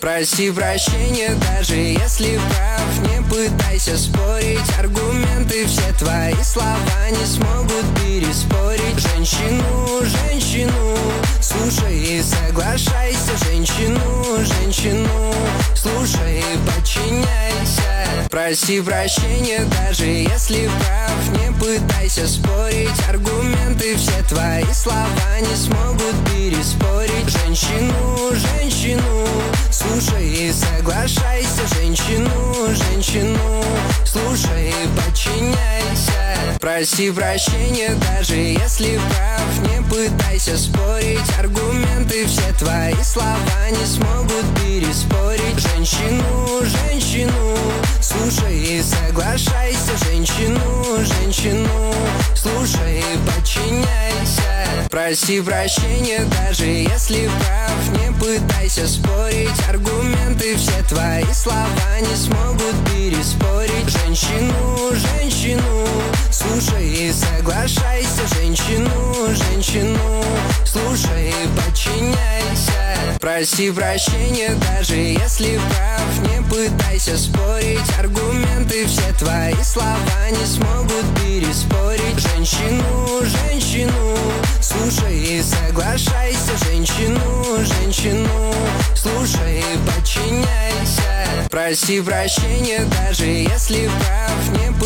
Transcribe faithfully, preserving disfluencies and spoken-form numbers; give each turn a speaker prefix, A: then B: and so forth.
A: Проси прощения, даже если прав. Не пытайся спорить, аргументы все твои слова не смогут переспорить. Женщину, женщину, слушай и соглашайся. Женщину, женщину, слушай и подчиняйся. Проси прощения, даже если прав. Не пытайся спорить, аргументы все твои слова не смогут переспорить. Женщину, женщину, слушай и соглашайся. Женщину, женщину, слушай и подчиняйся. Проси прощения, даже если прав. Не пытайся спорить, аргументы все твои слова не смогут переспорить. Женщину, женщину, слушай и соглашайся. Женщину, женщину, слушай и подчиняйся. Проси прощения, даже если прав. Не пытайся спорить, аргументы все твои слова не смогут переспорить. Женщину, женщину, слушай и соглашайся. Женщину, женщину, слушай и подчиняйся. Проси прощения, даже если прав. Не пытайся спорить, аргументы все твои слова не смогут переспорить. Женщину, женщину, слушай и соглашайся. Женщину, женщину, слушай и подчиняйся. Проси прощения, даже если прав. Не